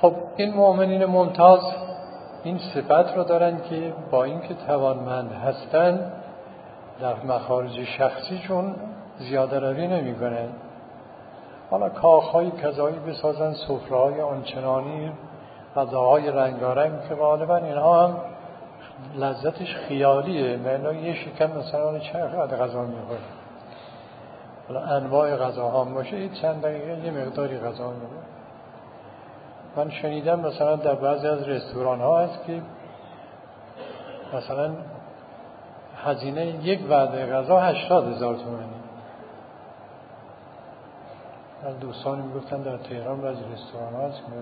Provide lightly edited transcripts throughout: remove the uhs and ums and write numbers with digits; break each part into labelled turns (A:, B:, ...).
A: خب این مؤمنین ممتاز این صفت رو دارن که با اینکه توانمند هستن در مخارج شخصیشون زیاده روی نمی کنن. حالا کاخهای کذایی بسازن، سفره‌های آنچنانی، غذاهای رنگارنگ که غالبا اینها هم لذتش خیالیه. مثلا یه شکم مثلا چقدر غذا می‌خوره، حالا انواع غذاها هم باشه چند دقیقه یه مقداری غذا می‌خوره. من شنیدم مثلا در بعضی از رستوران ها هست که مثلا هزینه یک وعده غذا 80,000 تومانی. از دوستانی میگفتن در تهران بعضی رستوران ها هست که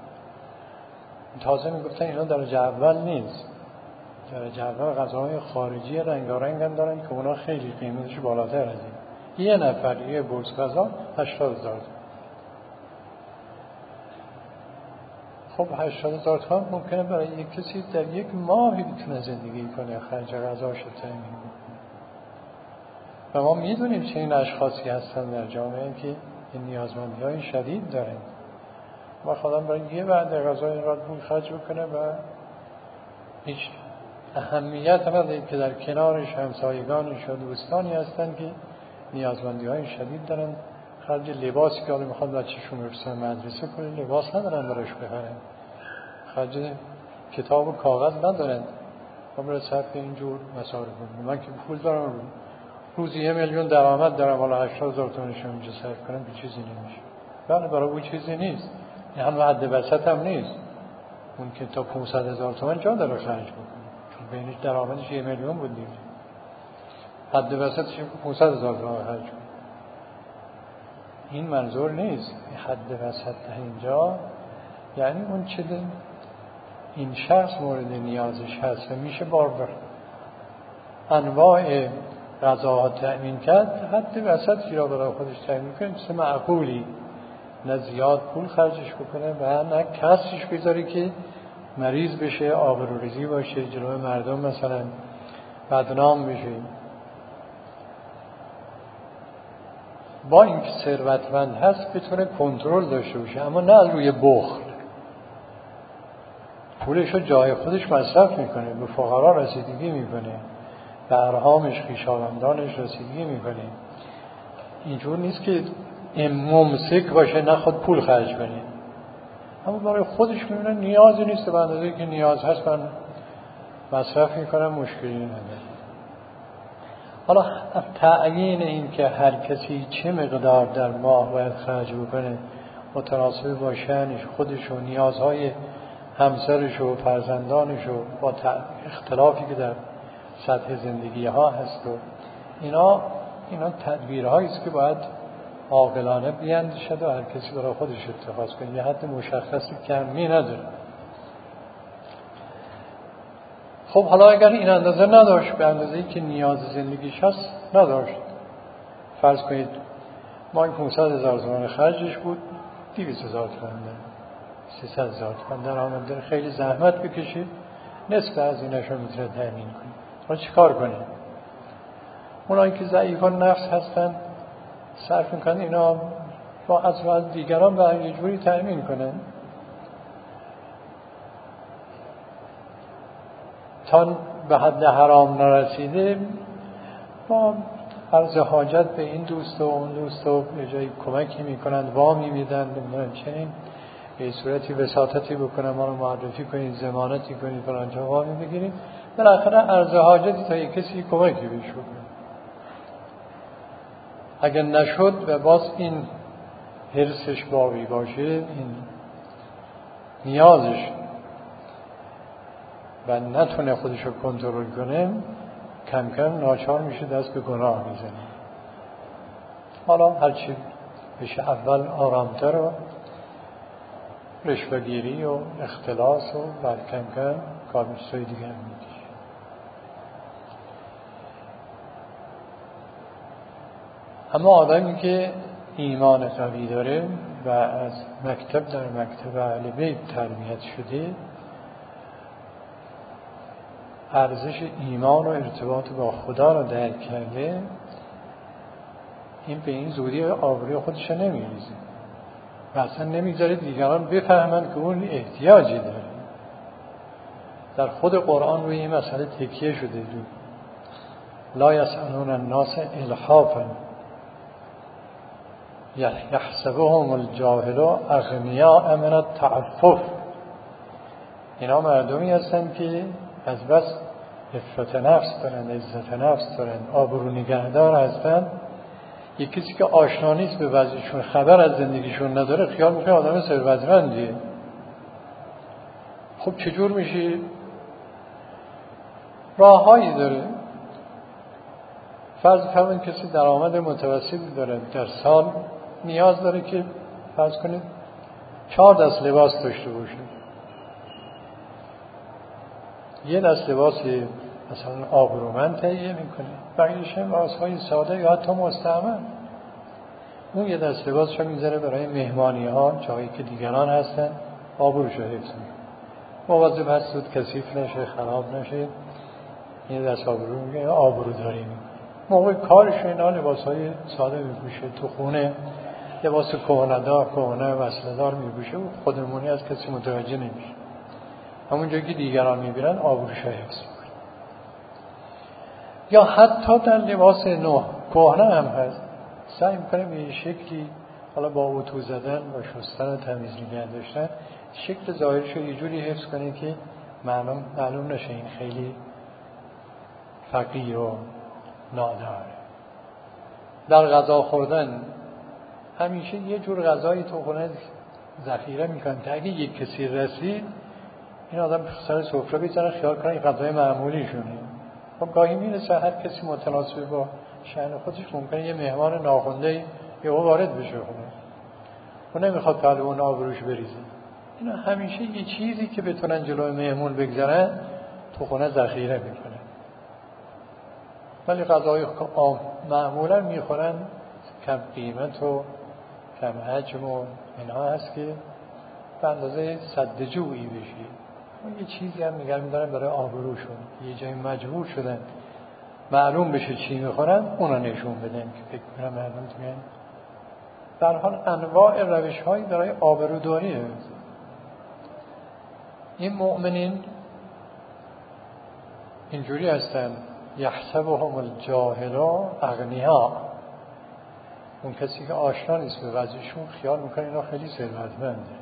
A: تازه میگفتن اینا درجه اول نیست، درجه اول غذاهای خارجی رنگارنگ هم دارن که اونا خیلی قیمتش بالاتر از این. یه نفر یه بورس غذا 80,000. خب 80,000 تومان ممکنه برای یک کسی در یک ماهی بتونه زندگی کنه، خرج غذاش رو تامین کنه. و ما میدونیم چه این اشخاصی هستن در جامعه که این نیازمندی‌های شدید دارن. ما خودم برای یه وعده غذا اینقدر پول خرج بکنه و هیچ اهمیت نداره که در کنارش همسایگانش و دوستانی هستن که نیازمندی‌های شدید دارن. خرج لباسی که حالا میخواد بچه‌شون برسه مدرسه کنه، لباس ندارن براش بخرن، خرج کتاب و کاغذ ندارن و برای صرف اینجور مصارف کنن. من که پول دارم روزی 1 میلیون درآمد دارم، حالا 80,000 تومانش اینجا صرف کنم به چیزی نمیشه. بله برای اون چیزی نیست، این هم حد وسط هم نیست. اون که تا 500,000 تومان جا داره خرج بکنه، چون بینش درآمدش 1 میلیون بود دیگه. حد وسطش 500,000 تومان خرج کنه. این منظور نیست. حد وسط اینجا یعنی اون چه این شخص مورد نیازش هست و میشه بار انواع غذاها تأمین کرد، حد وسطی را برای خودش تأمین کنه، چیز معقولی، نه زیاد پول خرجش بکنه و نه کسرش بذاره که مریض بشه، آبروریزی باشه، جلوی مردم مثلا بدنام بشه. با اینکه ثروتمند هست بتونه کنترل داشته باشه، اما نه روی بخل. پولش رو جای خودش مصرف میکنه، به فقرا رسیدگی میکنه، به ارحامش خویشاوندانش رسیدگی میکنه. اینجور نیست که ممسک باشه نه خود پول خرج کنه، اما برای خودش میبینه نیازی نیست، به اندازه‌ای که نیاز هست من مصرف میکنم، مشکلی نداره. حالا تعیین این که هر کسی چه مقدار در ماه باید خرج بکنه متناسب با شأنش، خودش و نیازهای همسرش و فرزندانش و با اختلافی که در سطح زندگی ها هست و اینا تدبیرهایی است که باید عاقلانه بیندیشد و هر کسی برای خودش اتخاذ کنه. یه حد مشخصی کمی نداره. خب حالا اگر این اندازه نداشت، به اندازه‌ای که نیاز زندگیش هست نداشت، فرض کنید ما 500,000 تومان خرجش بود، 200,000 تومان داره، 300,000 تومان درآمد داره، خیلی زحمت بکشید نصف از اینش رو میتونه تامین کنه. حالا چیکار کنه؟ اونایی که ضعیفان نفس هستن صرف میکنن اینا با از دیگران به یه جوری تامین کنن تا به حد حرام نرسیده، با عرض حاجت به این دوست و اون دوست و یه جایی کمکی میکنند، وامی میدن، نمیدونم چنین به صورتی وساطتی بکنن، ما رو معرفی کنید، ضمانتی کنید، فلانجا وامی بگیرید، بالاخره عرض حاجتی تا یک کسی کمکی بهش بکنه. اگر نشد و باز این حرصش باقی باشه، این نیازش و نتونه خودش رو کنترل کنه، کم کم ناچار میشه دست به گناه میزنه. حالا هرچی بشه اول آرامتر و رشوه‌گیری و اختلاس و بعد کم کم کارمشتای دیگر میکشه. اما آدمی که ایمان قوی داره و از مکتب در مکتب اهل بیت تربیت شده، ارزش ایمان و ارتباط با خدا رو درک کرده، این به این زودی آبروی خودش نمیریزه. و اصلا نمیذاره دیگران بفهمن که اون احتیاجی داره. در خود قرآن روی این مسئله تکیه شده. لا یسألون الناس الحافا یحسبهم الجاهل اغنیاء من التعفف. اینا مردمی هستن که از بس عفت نفس دارن، عزت نفس دارن، آبرو نگهدار هستن. یک کسی که آشنا نیست به وضعشون، خبر از زندگیشون نداره، خیال میکنه آدم ثروتمندیه. خب چجور میشه؟ راههایی داره. فرض کنید کسی درآمد متوسطی داره، در سال نیاز داره که فرض کنید 4 دست لباس داشته باشه. یه دست لباس مثلا آبرومند تهیه میکنه، بقیه‌اش لباس‌های ساده یا حتی مستعمل. اون یه دست لباسش میذاره برای مهمانی ها، جایی که دیگران هستن، آبروش رو حفظ میکنه. مواظب هست زود کثیف نشه، خراب نشه. یه دست آبرو میگه آبرو داریم. موقع کارش اینا لباس‌های ساده میپوشه، تو خونه لباس کهنه‌دار، کهنه وصله‌دار میپوشه و خودمونی از کسی متوجه نمیشه. همون جایی که دیگران میبینن آبروش رو حفظ میکنه. یا حتی در لباس نو کهنه هم هست، سعی میکنه به شکلی، حالا با اتو زدن و شستن و تمیز نگه داشتن، شکل ظاهرش رو یه جوری حفظ کنه که معلوم نشه این خیلی فقیر و ناداره. در غذا خوردن همیشه یه جور غذایی تو خونه ذخیره میکنن که اگه یک کسی رسید این آدم سر سفره بیزنه خیال کنه این غذای معمولی شونه. خب گاهی میرسه هر کسی متناسب با شأن خودش ممکنه یه مهمان ناخوانده یهو وارد بشه خونه. اون نمیخواد پهلو اون آبروش بریزه. اینا همیشه یه چیزی که بتونن جلوی مهمون بگذارن تو خونه ذخیره میکنن. ولی غذای معمولا میخورن کم قیمت و کم حجم و اینها هست که به اندازه سد جوعی بشی. اون یه چیزی هم نگه میدارن برای آبروشون، یه جایی مجبور شدن معلوم بشه چی میخورن اونا نشون بدن که فکر کنم مردم میگن. در حال انواع روش هایی برای آبروداریه. این مؤمنین اینجوری هستن یحسبهم الجاهل اغنیاء. اون کسی که آشنا نیست به وضعشون خیال میکنه اینا خیلی ثروتمنده،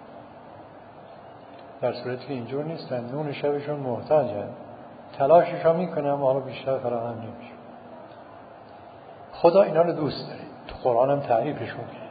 A: در صورتی که اینجور نیستن. نون شبشون محتاجن، تلاشش ها میکنن اما حالا بیشتر فراهم نمیشه. خدا اینا رو دوست داره، تو قرآن هم تعریفشون کرد.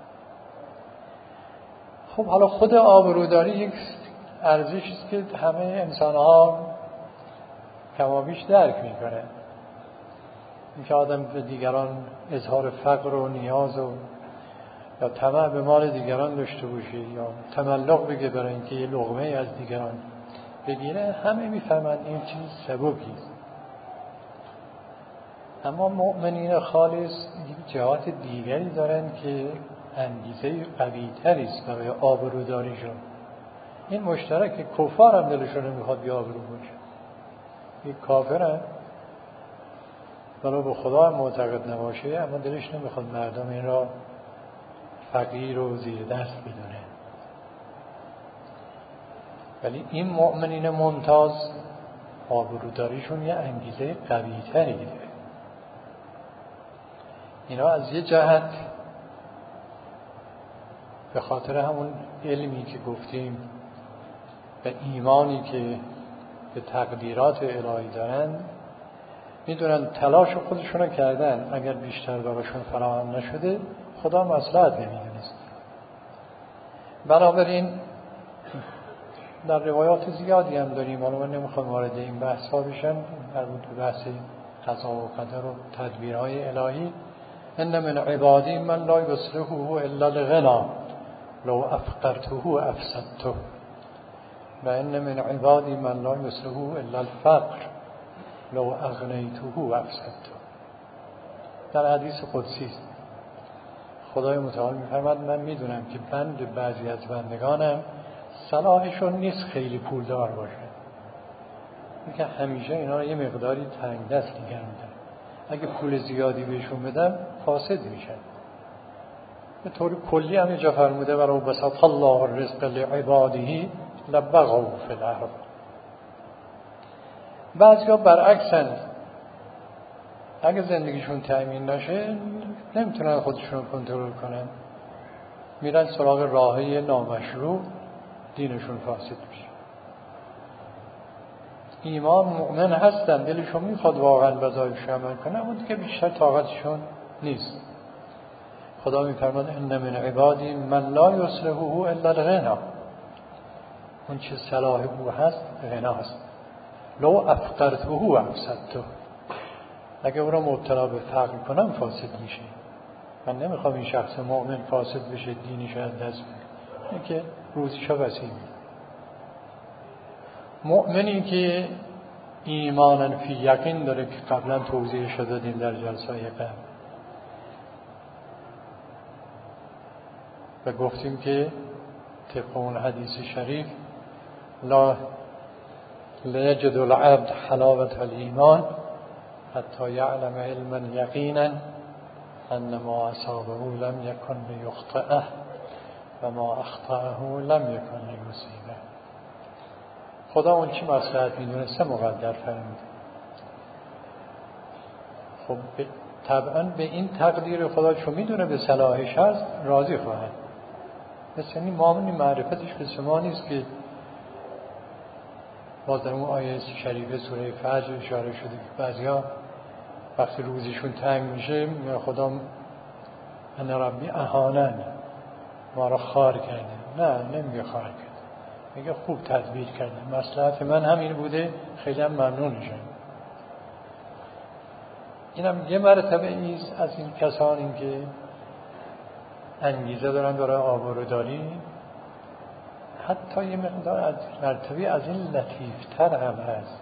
A: خب حالا خود آبروداری یک ارزشی است که همه انسان ها کمابیش درک میکنه. اینکه آدم به دیگران اظهار فقر و نیاز و یا طمع به مال دیگران داشته باشه یا تملق بگه برای اینکه یه لقمه از دیگران بگیره، همه میفهمن این چیز سبکیست. اما مؤمنین خالص جهات دیگری دارن که انگیزه قوی تری است برای آبروداریشون. این مشترک کفار هم دلشون نمیخواد بی آبرو باشه. یک کافر ولو به خدا هم معتقد نباشه اما دلش نمیخواد مردم این را فقیر و زیر دست بدونه. ولی این مؤمنین ممتاز آبروداریشون یه انگیزه قوی تری داره. اینا از یه جهت به خاطر همون علمی که گفتیم و ایمانی که به تقدیرات الهی دارن میدونن تلاش خودشونو کردن، اگر بیشتر براشون فراهم نشده خدا مصلحت نمیدونست. بنابراین در روایات زیادی هم داریم، حالا من نمیخوام وارد این بحث ها بشم، مربوط به بحث قضا و قدر و تدبیرهای الهی. ان من عبادی من لا یصلحه الا الغنا لو افقرته افسدته و ان من عبادی من لا یصلحه الا الفقر لو اغنیته افسدته. در حدیث قدسی خدای متعال میفرماد من میدونم که بند بعضی از بندگانم صلاحشون نیست خیلی پولدار باشه، میگه همیشه اینا رو یه مقداری تنگ دست نگه میدارن. اگه پول زیادی بهشون بدم فاسد میشن. به طور کلی هم اینجا فرموده ولو بسط الله الرزق لعباده لبغوا فی الارض. بعضیا برعکسند، اگه زندگیشون تأمین نشه نمیتونن خودشون کنترل کنن، میرن سراغ راهی نامشروع، دینشون فاسد میشه. ایمان مؤمن هستن، دلشون میخواد واقعا وظایفش عمل کنه، اما دیگه بیشتر طاقتشون نیست. خدا میفرماد ان من عبادی من لا یصلحه الا الغنا. اون چه صلاح او هست غناست. لو افقرته افسدته. اگه او را مبتلا به فقر کنم فاسد میشه. من نمیخوام این شخص مؤمن فاسد بشه، دینش از دست بده، این که روزیشا وسیع. مؤمنی که ایمانا فی یقین داره که قبلا توضیح شده دادیم در جلسه‌های قبل و گفتیم که طبق اون حدیث شریف لا یجد العبد حلاوة الایمان حتی یعلم علما یقینا ان ما اصابه لم یکن لیخطئه و ما اخطأه لم یکن لیصیبه. خدا اون چی مصلحت میدونسته مقدر فرمود. خب طبعا به این تقدیر خدا چون میدونه به صلاحش هست راضی خواهد. مثل این مامونی معرفتش به ما نیست که باز در اون آیه شریف سوره فجر اشاره شده که بعضیا وقتی روزیشون تنگ میشه خدا ان ربی اهانن، ما را خار کرده. نه، نمیگه خار کرده، میگه خوب تدبیر کرده، مصلحت من همین بوده، خیلی هم ممنونشم. اینم یه مرتبه ایست از این کسانی که انگیزه دارن برای آبروداری، حتی یه مقدار از مرتبه از این لطیفتر هم هست.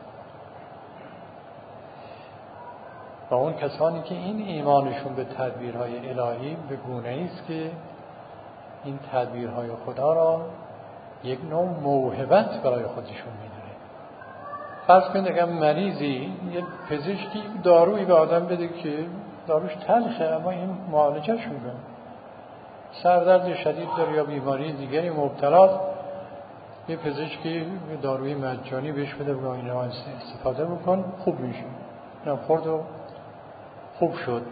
A: و اون کسانی که این ایمانشون به تدبیرهای الهی به گونه‌ای است که این تدبیرهای خدا را یک نوع موهبت برای خودشون میدونه. فرض کنید اگر مریضی یه پزشکی دارویی به آدم بده که داروش تلخه اما این معالجه شده، سردرد شدید داره یا بیماری دیگری مبتلا، یه پزشکی داروی مجانی بهش بده و این را استفاده بکن خوب میشه، اینم خورد و خوب شد.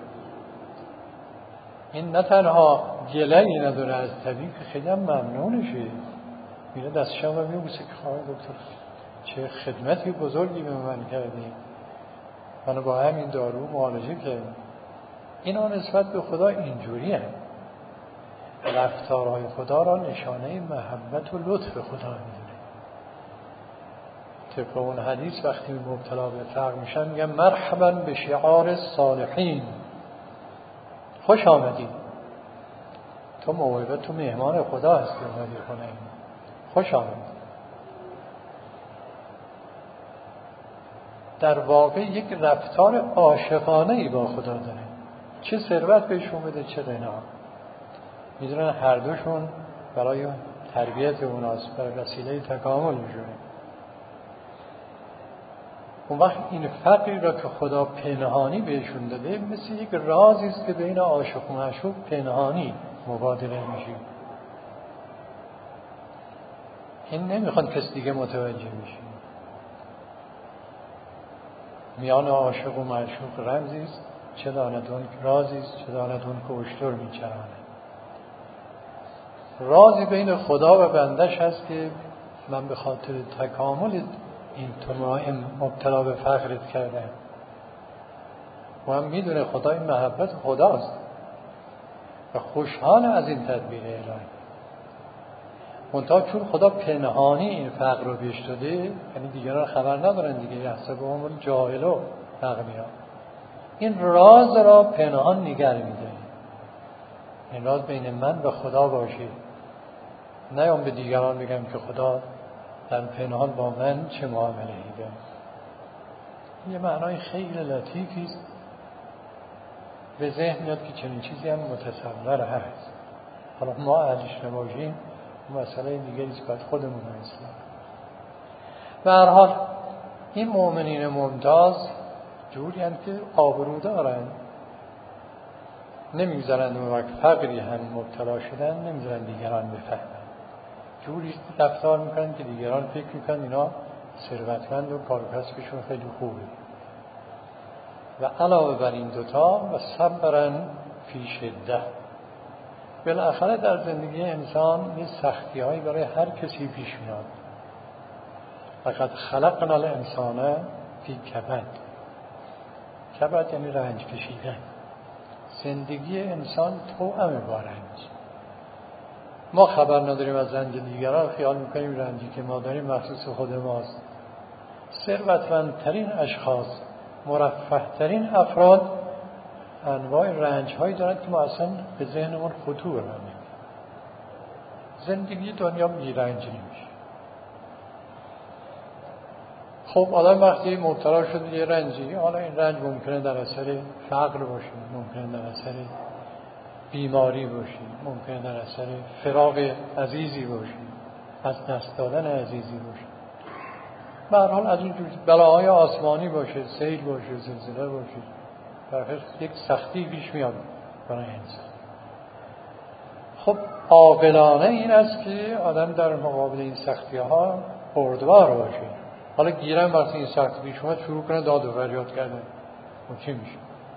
A: این نه تنها گله‌ای نداره از طبیب که خیلی هم ممنونشه، میره دستشم و میبوسه که خواهی دکتر چه خدمتی بزرگی به من کردی، منو با همین دارو معالجه کردی. اینا نسبت به خدا اینجوری هم. رفتارهای خدا را نشانه محبت و لطف خدا میدونه. طبق اون حدیث وقتی مبتلا به فقر میشن میگن مرحبا به شعار صالحین، خوش آمدی، تو موعظه، تو مهمان خدا هستی، اومدی خونه، خوش آمدی. در واقع یک رفتار عاشقانه‌ای با خدا داره، چه ثروت بهشون بده چه غنا، میدونن هر دوشون برای تربیت اوناست، برای وسیله تکامل میشونه. اون وقت این فقری را که خدا پنهانی بهشون داده مثل یک رازی است که بین عاشق و معشوق پنهانی مبادله میشه. این نمیخوان کس دیگه متوجه بشه. میان عاشق و معشوق رمزی است، چه داند اون رازی است، چه داند اون که اشتر میچرانه. رازی بین خدا و بندش هست که من به خاطر تکامل این تمام مبتلا به فقرت کردم و هم میدونه خدا این محبت خداست و خوشحال از این تدبیر الهی. منتها چون خدا پنهانی این فقر رو بهش داده، یعنی دیگران خبر ندارن دیگه، یحسبهم الجاهل اغنیا، این راز را پنهان نگه میده. این راز بین من و خدا باشه، نیام به دیگران بگم که خدا در پنهان با من چه معامله ایده. یه معنای خیلی لطیفی است، به ذهن میاد که چنین چیزی هم متصور هست. حالا ما اهلش نباشیم مسئله دیگری است، باید خودمون رو اصلاح. به هر حال این مؤمنین ممتاز جوری هستند که آبرو دارن، نمیگذارند اون وقت فقری هم مبتلا شدن نمیذارن دیگران بفهمن، جوری رفتار میکنن که دیگران فکر میکنن اینا ثروتمند و کار و کسبشون خیلی خوبه. و علاوه بر این دوتا و صبرن فی شده، بالاخره در زندگی انسان یه سختی هایی برای هر کسی پیش میاد. لقد خلقنا الانسان فی کبد. کبد یعنی رنج کشیدن. زندگی انسان توأم با رنج. ما خبر نداریم از رنج دیگران، خیال میکنیم رنجی که ما داریم مخصوص خود ماست. ثروتمندترین اشخاص، مرفه‌ترین افراد انواع رنج هایی دارند که ما اصلا به ذهنمون خطور نمی‌کنه. زندگی دنیا بی رنج نمیشه. خب آدم وقتی مبتلا شد یه رنجی، حالا این رنج ممکنه در اثر فقر باشه، ممکنه در اثر بیماری باشه، ممکنه در اثر فراق عزیزی باشه، از دست دادن عزیزی باشه، به هر حال از این بلاهای آسمانی باشه، سیل باشه، زلزله باشه، در حقیقت یک سختی پیش میاد برای انسان. خب عاقلانه این است که آدم در مقابل این سختی ها بردبار باشه. حالا گیرم وقتی این سختی پیش اومد شروع کنه داد و فریاد کردن، اون چی میشه؟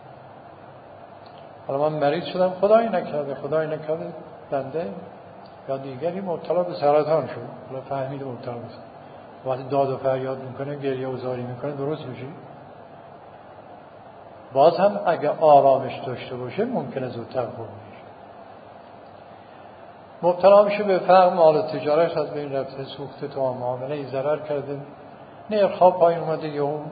A: حالا من مریض شدم، خدایی نکرده بنده یا دیگری مبتلا به سرطان شد، حالا فهمید مبتلا به سرطان، وقتی داد و فریاد میکنه، گریه و زاری میکنه، درست میشه؟ باز هم اگه آرامش داشته باشه ممکنه زودتر خوب میشه. مبتلا میشه به فقر، مال تجارت از بین رفته، سوخته، تو معامله ای ضرر کرده، نرخ‌ها پایین اومده، یا اون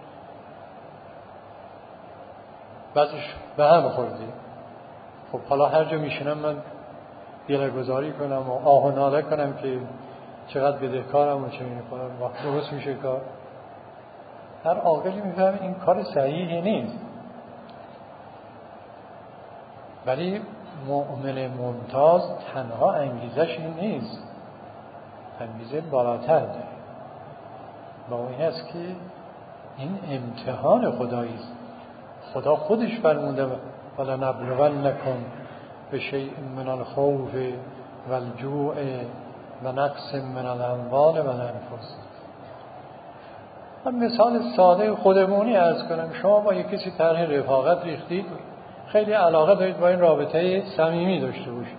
A: بعدش به هم خورده. خب حالا هر جا میشینم من گله‌گذاری کنم و آه و ناله کنم که چقدر بدهکارم و چه میکنم، وقت درست میشه کار؟ هر عاقلی میفهمه این کار صحیحی نیست. ولی مؤمن ممتاز تنها انگیزش این نیست، انگیزه بالاتر داره. با این است که این امتحان خدایی است. خدا خودش فرموده ولا نبلونکم بشیء من الخوف والجوع و نقص من الاموال و الانفس. من مثال ساده خودمونی عرض کنم. شما با یک کسی طرح رفاقت ریختید، خیلی علاقه دارید با این رابطه صمیمی داشته باشید.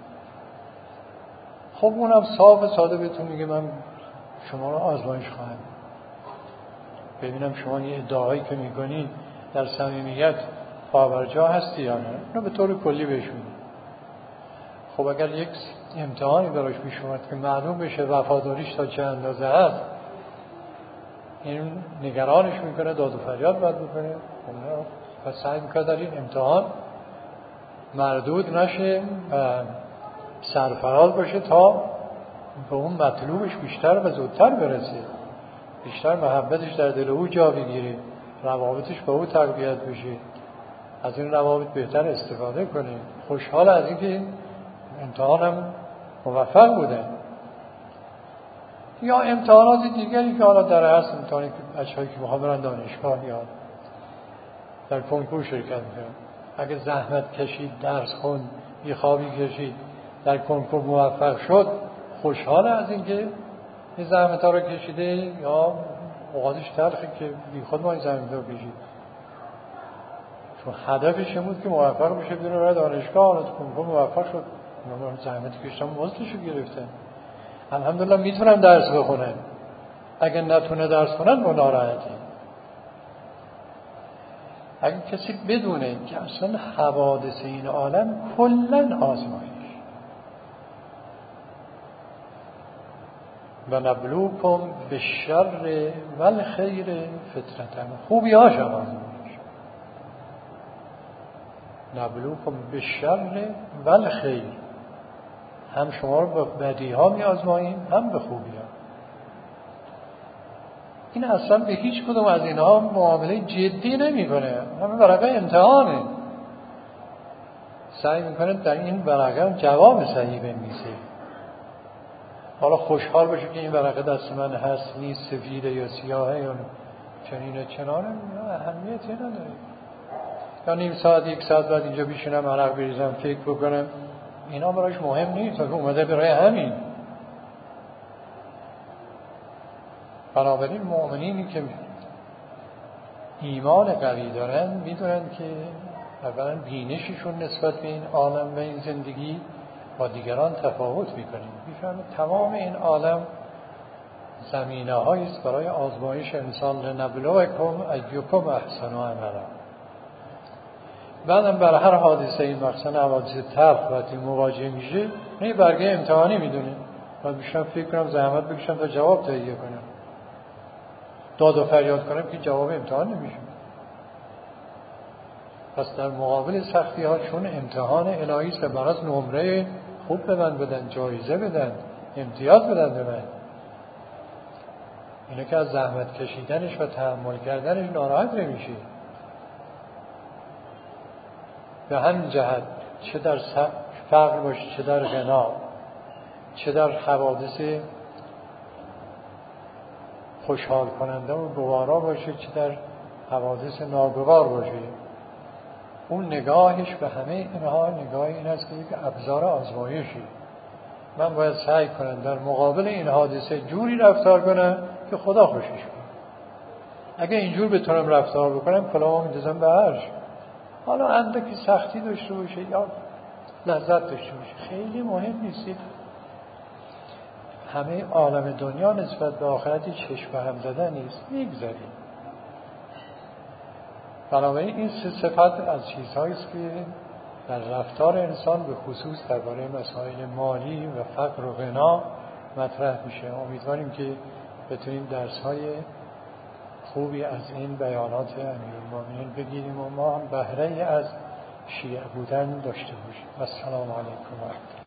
A: خب اونم صاف ساده بهتون میگه من شما رو آزمایش خواهم، ببینم شما یه ادعایی که میکنید در صمیمیت پابرجا هستی یا نه. اینو به طور کلی بهش میگه. خب اگر یک امتحانی براش پیش اومد که معلوم بشه وفاداریش تا چه اندازه هست، این نگرانش میکنه، داد و فریاد باید بکنه، پس سعی میکنه در این امتحان مردود نشه و سرفراز باشه تا به اون مطلوبش بیشتر و زودتر برسه، بیشتر محبتش در دل او جا بگیره، روابطش با او تقویت بشه، از این روابط بهتر استفاده کنه، خوشحال از اینکه این امتحانم موفق بوده. یا امتحانات دیگری که حالا در اصل امتحانی که بچه‌هایی که میخوان برن دانشگاه یا در کنکور شرکت میکنن، اگه زحمت کشید، درس خوند، بیخوابی کشید، در کنکور موفق شد، خوشحال از اینکه این زحمت ها رو کشیده، یا اوقاتش تلخه که بی خود ما این زحمت ها کشید، چون هدفش بود که موفق بشه بره برای دانشگاه، حالا تو کنکور موفق شد، من زحمت کشیدم مزدشو گرفتن، الحمدلله میتونم درس بخونم. اگه نتونه درس خونن با ناراحتی. اگه کسی بدونه که اصلا حوادث این عالم کلن آزمایش، و نبلوکم بالشر والخیر فتنة، خوبی هاش آزمایش، نبلوکم بالشر والخیر، هم شما رو به بدی ها می آزماییم هم به خوبی ها. این اصلا به هیچ کدوم از اینها معامله جدی نمی کنه، همه ورقه امتحانه، سعی میکنه در این ورقه جواب صحیح بنویسه. حالا خوشحال باشه که این ورقه دست من هست، نیست، سفیده یا سیاهه یا چنینه چنانه، اهمیتی نداره. یا نیم ساعت یک ساعت بعد اینجا بشینم عرق بریزم فکر بکنم، اینا برایش مهم نیست، اومده برای همین. بنابراین مؤمنینی که ایمان قوی دارن میدونن که اولا بینششون نسبت به این عالم و این زندگی با دیگران تفاوت میکنه. میفهمه تمام این عالم زمینه هایی است برای آزمایش انسان، لنبلوکم ایکم احسن عملا. بعدم بر هر حادثه این مثلا حوادث تلخ وقتی مواجه میشه نه برگه امتحانی میدونه و بیشتر فکر کنم زحمت بکشم تا جواب تهیه کنم، داد و فریاد کنم که جواب امتحان نمیشه. پس در مقابل سختی ها چون امتحان الهی است، برای نمره خوب به من بدن، جایزه بدن، امتیاز بدن به من، اینه که از زحمت کشیدنش و تحمل کردنش ناراحت نمیشه. به همین جهت چه در فقر باشه، چه در غنا، چه در حوادث خوشحال کننده و گوارا باشه، چه در حوادث ناگوار باشه، اون نگاهش به همه اینها نگاه این است که یک ابزار آزمایشی. من باید سعی کنم در مقابل این حادثه جوری رفتار کنم که خدا خوشش کنه. اگه اینجور بتونم رفتار بکنم کلامو میندازم به عرش. حالا اندکی سختی داشته باشه یا لذت داشته باشه خیلی مهم نیست. همه عالم دنیا نسبت به آخرت چشم به هم زدن نیست، میگذاریم. بنابراین این سه صفت از چیزهایی است که در رفتار انسان به خصوص درباره مسائل مالی و فقر و غنا مطرح میشه. امیدواریم که بتونیم درس‌های خوبی از این بیانات امیرالمومنین بگیریم و ما هم بهره از شیعه بودن داشته باشیم. السلام علیکم و رحمت الله.